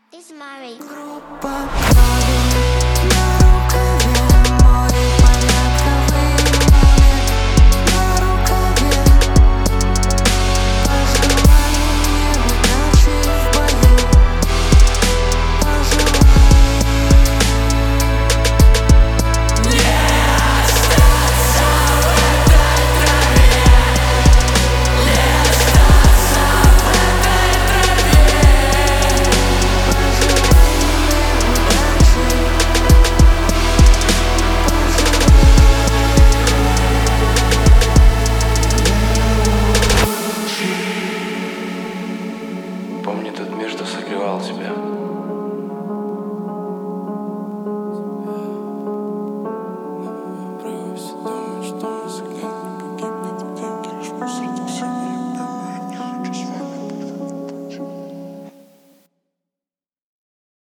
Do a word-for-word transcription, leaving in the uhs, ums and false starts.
This Mary. Группа крови на рукаве, море порядковый номер на рукаве. Пожелай мне удачи в бою. Пожелай мне остаться в этой траве, не остаться в этой траве. Пожелай мне удачи. Помни тот мир, что согревал тебя.